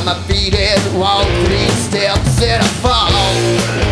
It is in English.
on my feet and walk 3 steps and I fall.